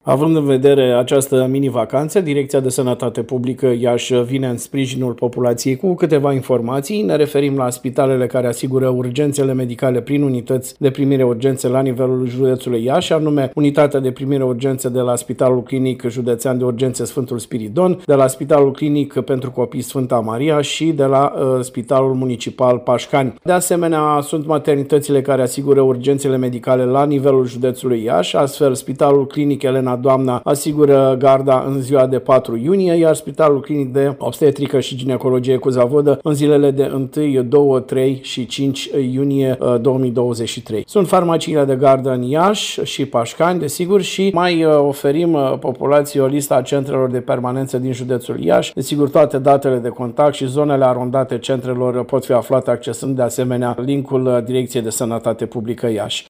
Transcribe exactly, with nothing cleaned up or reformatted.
Având în vedere această mini-vacanță, Direcția de Sănătate Publică Iași vine în sprijinul populației cu câteva informații. Ne referim la spitalele care asigură urgențele medicale prin unități de primire urgențe la nivelul județului Iași, anume Unitatea de primire urgențe de la Spitalul Clinic Județean de Urgențe Sfântul Spiridon, de la Spitalul Clinic pentru Copii Sfânta Maria și de la uh, Spitalul Municipal Pașcani. De asemenea, sunt maternitățile care asigură urgențele medicale la nivelul județului Iași, astfel Spitalul Clinic Elena Doamna asigură garda în ziua de patru iunie, iar Spitalul Clinic de Obstetrică și Ginecologie cu Zavodă în zilele de unu, doi, trei și cinci iunie două mii douăzeci și trei. Sunt farmaciile de gardă în Iași și Pașcani, desigur, și mai oferim populației o listă a centrelor de permanență din județul Iași. Desigur, toate datele de contact și zonele arondate centrelor pot fi aflate accesând de asemenea linkul Direcției de Sănătate Publică Iași.